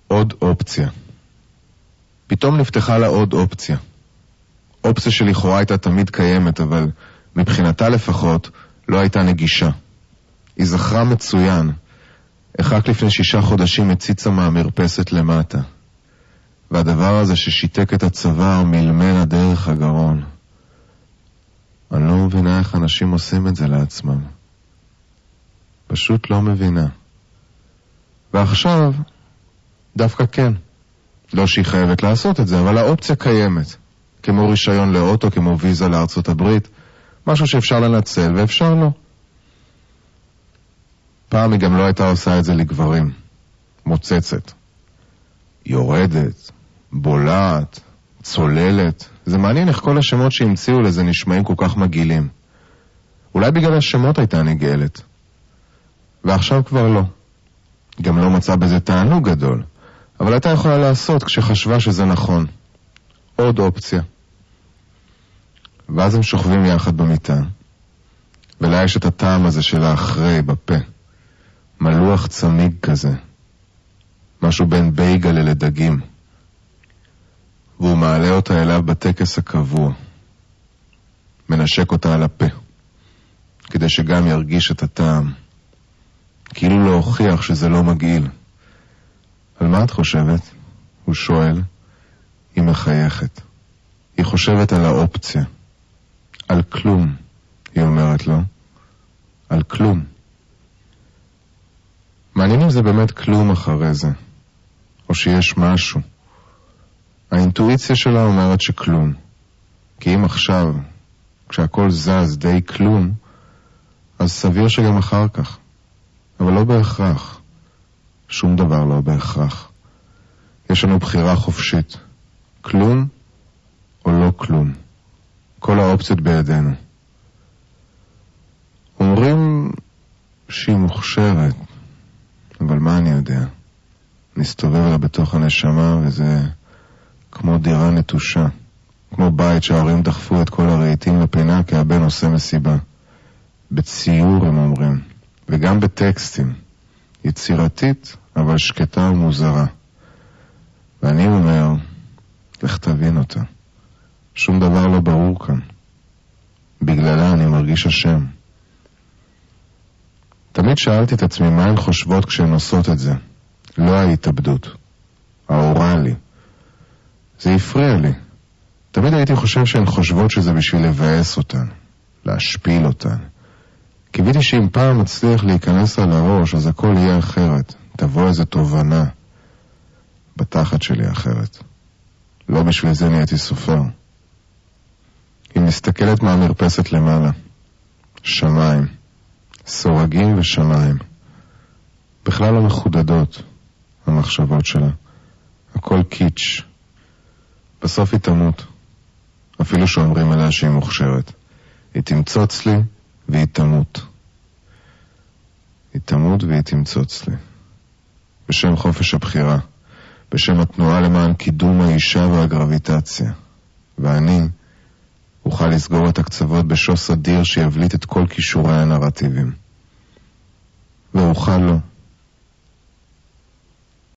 עוד אופציה. פתאום נפתחה לה עוד אופציה. אופציה שלכאורה הייתה תמיד קיימת, אבל מבחינתה לפחות לא הייתה נגישה. היא זכרה מצוין איך רק לפני 6 חודשים הציצה מהמרפסת למטה, והדבר הזה ששיתק את הצוואר מלמנה דרך הגרון. אני לא מבינה איך אנשים עושים את זה לעצמם. פשוט לא מבינה. ועכשיו דווקא כן. לא שהיא חייבת לעשות את זה, אבל האופציה קיימת. כמו רישיון לאוטו, כמו ויזה לארצות הברית, משהו שאפשר לנצל ואפשר לא. פעם היא גם לא הייתה עושה את זה לגברים. מוצצת. יורדת, בולעת, צוללת. זה מעניין איך כל השמות שהמציאו לזה נשמעים כל כך מגעילים. אולי בגלל השמות הייתה נגעלת. ועכשיו כבר לא. גם לא מצאה בזה תענוג גדול. אבל הייתה יכולה לעשות כשחשבה שזה נכון. עוד אופציה. ואז הם שוכבים יחד במיטה. ולה יש את הטעם הזה של האחרי בפה. מלוח צמיג כזה. משהו בין בייגל לדגים. והוא מעלה אותה אליו בטקס הקבוע. מנשק אותה על הפה. כדי שגם ירגיש את הטעם. כאילו להוכיח שזה לא מגעיל. על מה את חושבת? הוא שואל. היא מחייכת. היא חושבת על האופציה. על כלום, היא אומרת לו. על כלום. מעניין אם זה באמת כלום אחרי זה. או שיש משהו. האינטואיציה שלה אומרת שכלום. כי אם עכשיו, כשהכל זז די כלום, אז סביר שגם אחר כך. אבל לא בהכרח. שום דבר לא בהכרח. יש לנו בחירה חופשית. כלום או לא כלום. כל האופציות בידינו. אומרים שהיא מוכשרת, אבל מה אני יודע? נסתובב לה בתוך הנשמה וזה כמו דירה נטושה. כמו בית שההורים דחפו את כל הרהיטים לפינה כי הבן עושה מסיבה. בציור הם אומרים. וגם בטקסטים. יצירתית, אבל שקטה ומוזרה. ואני אומר, לך תבין אותה. שום דבר לא ברור כאן. בגללה אני מרגיש אשם. תמיד שאלתי את עצמי מה הן חושבות כשהן עושות את זה. לא ההתאבדות. האורלי. זה הפריע לי. תמיד הייתי חושב שהן חושבות שזה בשביל לבאס אותן. להשפיל אותן. קיוויתי שאם פעם מצליח להיכנס על הראש, אז הכל יהיה אחרת. תבוא איזו תובנה. בתחת שלי אחרת. לא בשביל זה נהייתי סופר. היא מסתכלת מהמרפסת למעלה. שמיים. סורגים ושמיים. בכלל לא מחודדות, המחשבות שלה. הכל קיץ'. בסוף היא תמות. אפילו שאומרים עליה שהיא מוכשרת. היא תמצוץ לי והיא תמות. היא תמות והיא תמצוץ לי. בשם חופש הבחירה. בשם התנועה למען קידום האישה והגרביטציה. ואני אוכל לסגור את הקצוות בשוס אדיר שיבליט את כל כישורי הנרטיבים. ואוכל לו